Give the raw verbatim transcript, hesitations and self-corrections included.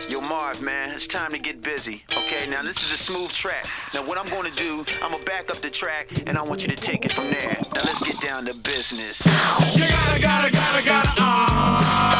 Yo, Marv, man, it's time to get busy. Okay, now this is a smooth track. Now what I'm gonna do, I'm gonna back up the track, and I want you to take it from there. Now let's get down to business. You gotta, gotta, gotta, gotta, uh